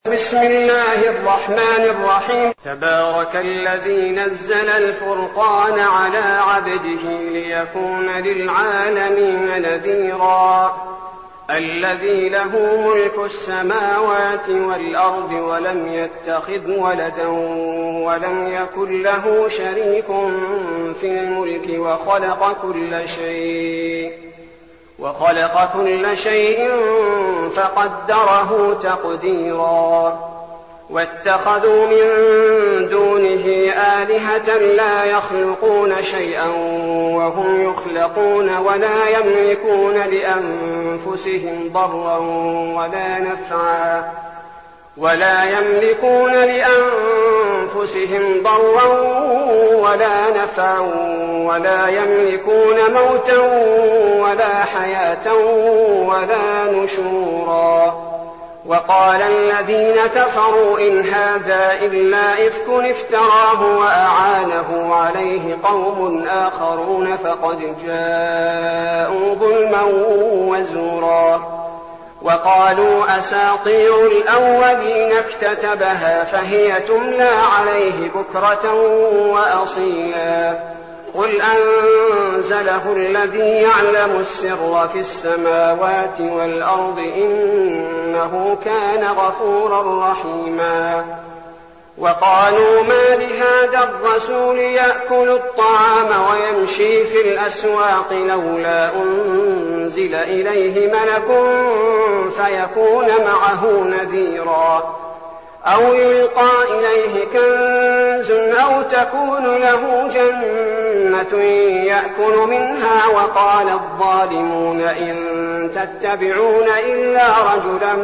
بسم الله الرحمن الرحيم. تبارك الذي نزل الفرقان على عبده ليكون للعالمين نذيرا الذي له ملك السماوات والأرض ولم يتخذ ولدا ولم يكن له شريك في الملك وخلق كل شيء فقدره تقديرا واتخذوا من دونه آلهة لا يخلقون شيئا وهم يخلقون ولا يملكون لأنفسهم ضرا ولا نفعا ولا يملكون موتا ولا حياة ولا نشورا. وقال الذين كفروا إن هذا إلا إفك افتراه وأعانه عليه قوم آخرون فقد جاءوا ظلما وزورا. وقالوا أساطير الأولين اكتتبها فهي تملى عليه بكرة وأصيلا. قل أنزله الذي يعلم السر في السماوات والأرض إنه كان غفورا رحيما. وقالوا ما لهذا الرسول يأكل الطعام ويمشي في الأسواق لولا أنزل إليه ملك فيكون معه نذيرا أو يلقى إليه كنز أو تكون له جنة يأكل منها. وقال الظالمون إن تتبعون إلا رجلا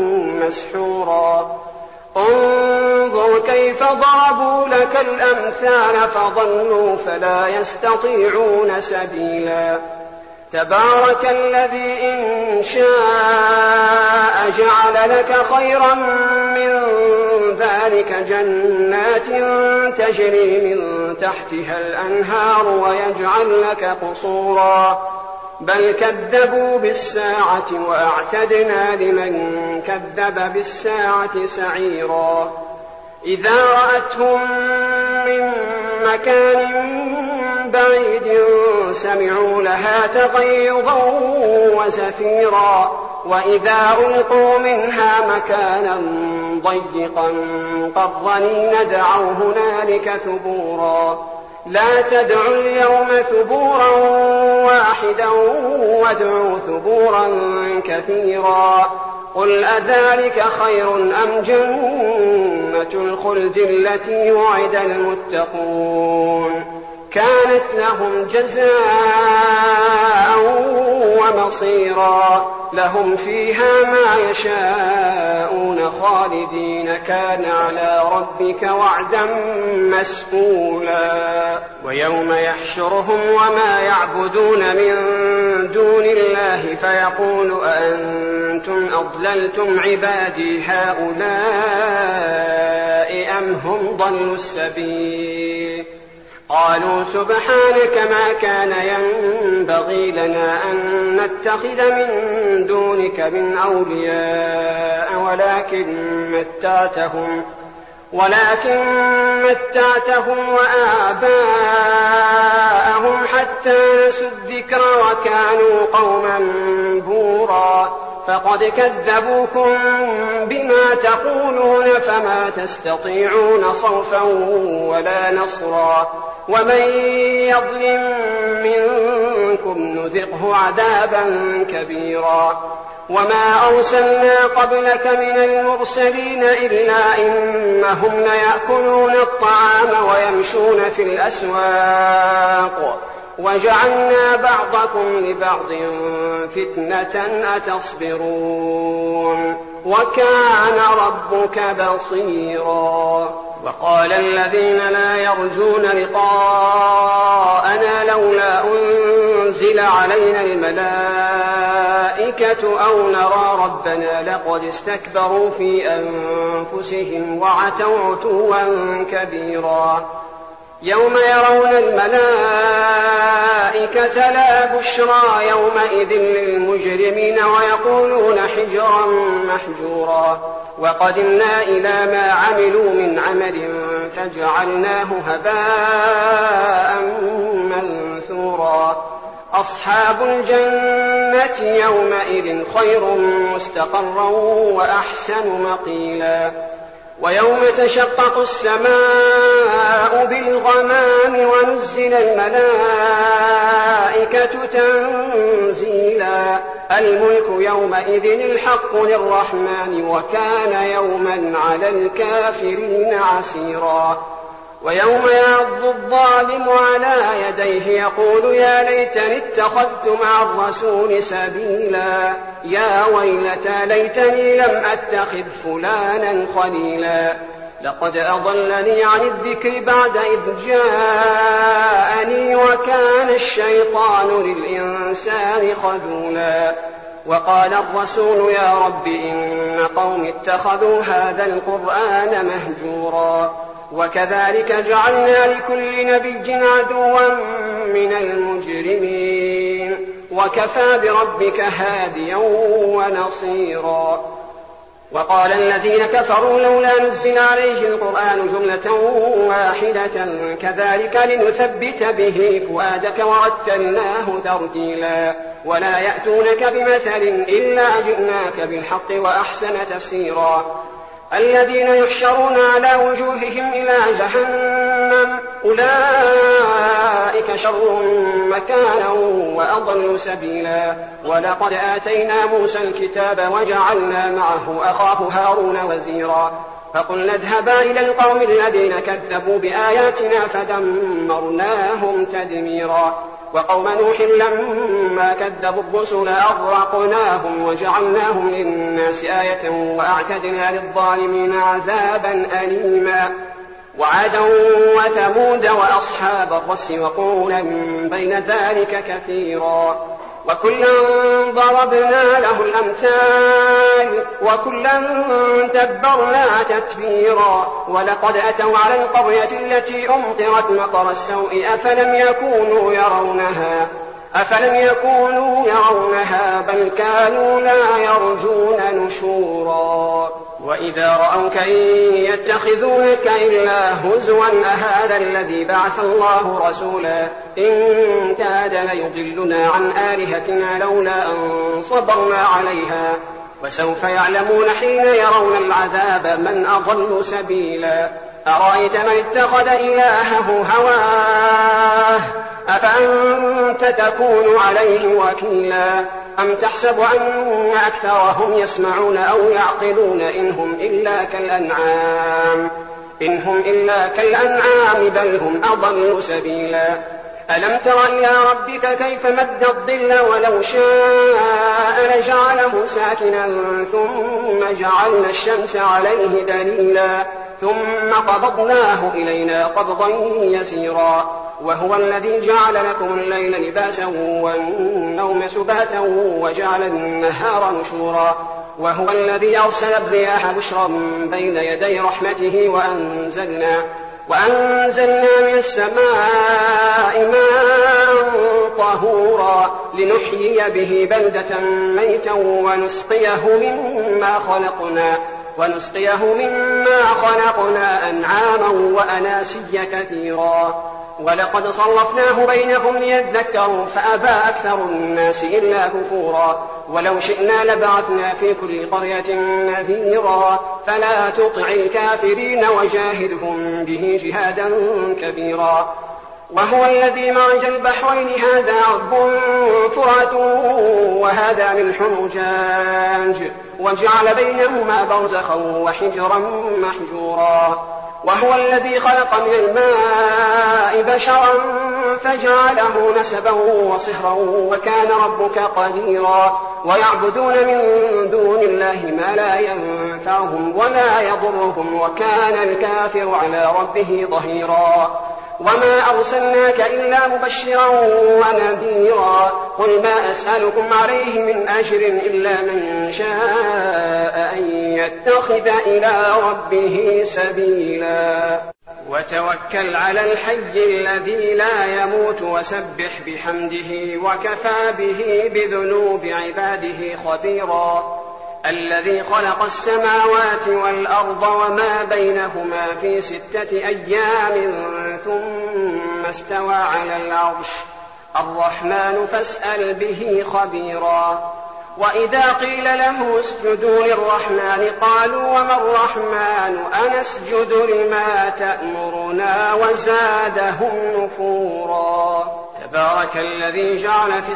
مسحورا. انظر كيف ضربوا لك الأمثال فضلوا فلا يستطيعون سبيلا. تبارك الذي إن شاء جعل لك خيرا من ذلك جنات تجري من تحتها الأنهار ويجعل لك قصورا. بل كذبوا بالساعة وأعتدنا لمن كذب بالساعة سعيرا. إذا رأتهم من مكان بعيد سمعوا لها تغيظا وزفيرا. وإذا ألقوا منها مكانا ضيقا مقرنين دعوا هنالك ثبورا. لا تدعوا اليوم ثبورا واحدا وادعوا ثبورا كثيرا. قل أذلك خير أم جنة الخلد التي وعد المتقون كانت لهم جزاء ومصيرا. لهم فيها ما يشاءون خالدين كان على ربك وعدا مسئولا. ويوم يحشرهم وما يعبدون من دون الله فيقول أأنتم أضللتم عبادي هؤلاء أم هم ضلوا السبيل. قالوا سبحانك ما كان ينبغي لنا أن نتخذ من دونك من أولياء ولكن متعتهم وآباءهم حتى نسوا الذكر وكانوا قوما بورا. فقد كذبوكم بما تقولون فما تستطيعون صرفا ولا نصرا. ومن يظلم منكم نذقه عذابا كبيرا. وما أرسلنا قبلك من المرسلين إلا إنهم ليأكلون الطعام ويمشون في الأسواق وجعلنا بعضكم لبعض فتنة أتصبرون وكان ربك بصيرا. وقال الذين لا يرجون لقاءنا لولا أنزل علينا الملائكة أو نرى ربنا لقد استكبروا في أنفسهم وعتوا عتوا كبيرا. يوم يرون الملائكة لا بشرى يومئذ للمجرمين ويقولون حجرا محجورا. وقدمنا إلى ما عملوا من عمل فجعلناه هباء منثورا أصحاب الجنة يومئذ خير مستقرا وأحسن مقيلا ويوم تشقق السماء بالغمام ونزل الملائكة تنزيلا الملك يومئذ الحق للرحمن وكان يوما على الكافرين عسيرا ويوم يعض الظالم على يديه يقول يا ليتني اتخذت مع الرسول سبيلا يا ويلتى ليتني لم أتخذ فلانا خليلا لقد أضلني عن الذكر بعد إذ جاءني وكان الشيطان للإنسان خذولا وقال الرسول يا رب إن قوم اتخذوا هذا القرآن مهجورا وكذلك جعلنا لكل نبي عدوا من المجرمين وكفى بربك هاديا ونصيرا وقال الذين كفروا لولا نزل عليه القرآن جملة واحدة كذلك لنثبت به فؤادك ورتلناه ترتيلا ولا يأتونك بمثل إلا جئناك بالحق وأحسن تفسيرا الذين يحشرون على وجوههم إلى جهنم أولئك شر مكانا وأضل سبيلا ولقد آتينا موسى الكتاب وجعلنا معه أخاه هارون وزيرا فقلنا اذهبا إلى القوم الذين كذبوا بآياتنا فدمرناهم تدميرا وقوم نوح لما كذبوا الرسل أغرقناهم وجعلناهم للناس آية وأعتدنا للظالمين عذابا أليما وعادا وثمود وأصحاب الرس وقرونا بين ذلك كثيرا وكلا ضربنا له الأمثال وكلا تبرنا تتبيرا ولقد أتوا على القرية التي أمطرت مطر السوء أفلم يكونوا يرونها بل كانوا لا يرجون نشورا وإذا رأوك إن يتخذونك إلا هزوا أهذا الذي بعث الله رسولا إن كاد ليضلنا عن آلهتنا لولا أن صبرنا عليها وسوف يعلمون حين يرون العذاب من أضل سبيلا أرأيت من اتخذ إلهه هواه أفأنت تكون عليه وكيلا أم تحسب أن أكثرهم يسمعون أو يعقلون إن هم إلا كالأنعام بل هم أضل سبيلا ألم تر إلى ربك كيف مد الظل ولو شاء لجعله ساكنا ثم جعلنا الشمس عليه دليلا ثم قبضناه إلينا قبضا يسيرا وهو الذي جعل لكم الليل لباسا والنوم سباتا وجعل النهار نشورا وهو الذي أرسل الرياح بشرا بين يدي رحمته وأنزلنا من السماء ماء طهورا لنحيي به بلدة ميتا ونسقيه مما خلقنا أنعاما وأناسيا كثيرا ولقد صرفناه بينهم ليذكروا فأبى أكثر الناس إلا كفورا ولو شئنا لبعثنا في كل قرية نذيرا فلا تطع الكافرين وجاهدهم به جهادا كبيرا وهو الذي مرج البحرين هذا عذب فرات وهذا ملح أجاج وجعل بينهما برزخا وحجرا محجورا وهو الذي خلق من الماء بشرا فجعله نسبا وصهرا وكان ربك قديرا ويعبدون من دون الله ما لا ينفعهم ولا يضرهم وكان الكافر على ربه ظهيرا وما أرسلناك إلا مبشرا ونذيرا قل ما أسألكم عليه من أجر إلا من شاء أن يتخذ إلى ربه سبيلا وتوكل على الحي الذي لا يموت وسبح بحمده وكفى به بذنوب عباده خبيرا الذي خلق السماوات والأرض وما بينهما في 6 أيام ثم استوى على العرش الرحمن فاسأل به خبيرا. وإذا قيل له اسجدوا للرحمن قالوا وما الرحمن أنسجد لما تأمرنا وزادهم نفورا. تبارك الذي جعل في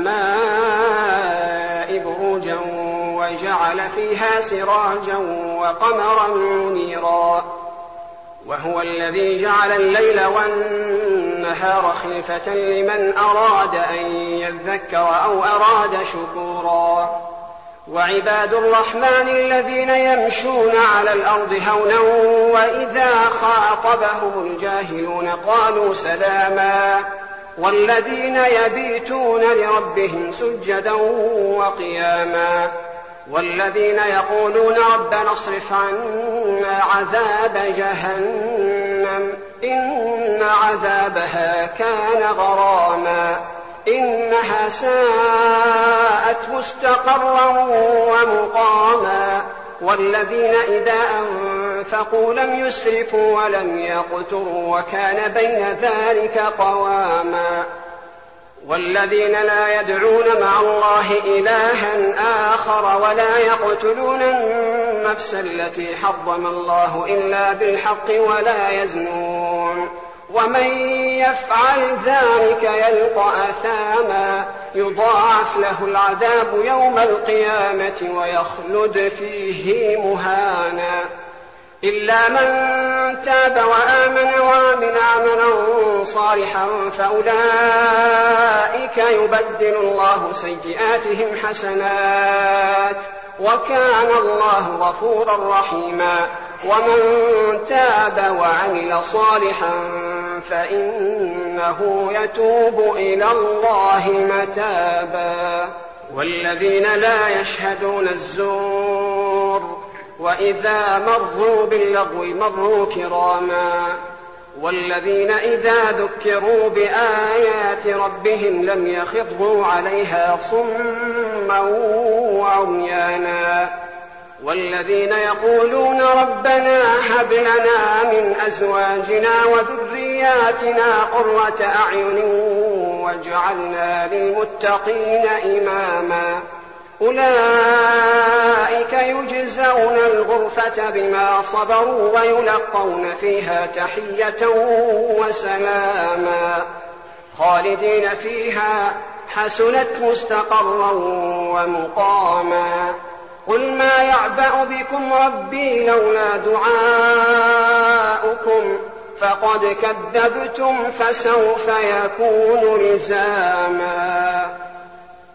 السماء بروجا وجعل فيها سراجا وقمرا منيرا وهو الذي جعل الليل والنهار خلفة لمن أراد أن يذكر أو أراد شكورا. وعباد الرحمن الذين يمشون على الأرض هونا وإذا خاطبهم الجاهلون قالوا سلاما والذين يبيتون لربهم سجدا وقياما والذين يقولون ربنا اصرف عنا عذاب جهنم إن عذابها كان غراما إنها ساءت مستقرا ومقاما والذين إذا أنفقوا لم يسرفوا ولم يقتروا وكان بين ذلك قواما والذين لا يدعون مع الله إلها آخر ولا يقتلون النفس التي حرم الله إلا بالحق ولا يزنون ومن يفعل ذلك يلقى أثاما يضاعف له العذاب يوم القيامة ويخلد فيه مهانا إلا من تاب وآمن وعمل عملا صالحا فأولئك يبدل الله سيئاتهم حسنات وكان الله غفورا رحيما. ومن تاب وعمل صالحا فإنه يتوب إلى الله متابا. والذين لا يشهدون الزور وإذا مروا باللغو مروا كراما والذين إذا ذكروا بآيات ربهم لم يخضوا عليها صما وعميانا والذين يقولون ربنا هب لنا من أزواجنا وذرياتنا قرة أعين واجعلنا للمتقين إماما أولئك يجزون الغرفة بما صبروا ويلقون فيها تحية وسلاما خالدين فيها حسنت مستقرا ومقاما. قل ما يعبأ بكم ربي لولا دعاؤكم فقد كذبتم فسوف يكون لزاما.